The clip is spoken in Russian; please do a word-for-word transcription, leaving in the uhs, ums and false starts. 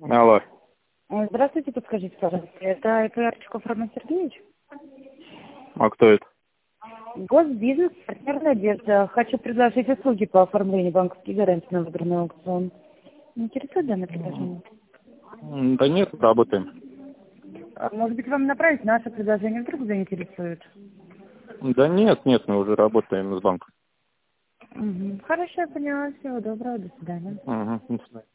Алло. Ой, Здравствуйте, подскажите, пожалуйста, это Ипарчиков Роман Сергеевич? А кто это? Госбизнес, партнер «Надежда». Хочу предложить услуги по оформлению банковских гарантий на выбранный аукцион. Интересует данное предложение? М, Да нет, работаем. А может быть, вам направить наше предложение, вдруг заинтересует? Да нет, нет, мы уже работаем с банком. Угу. Хорошо, я поняла. Всего доброго, до свидания. Угу.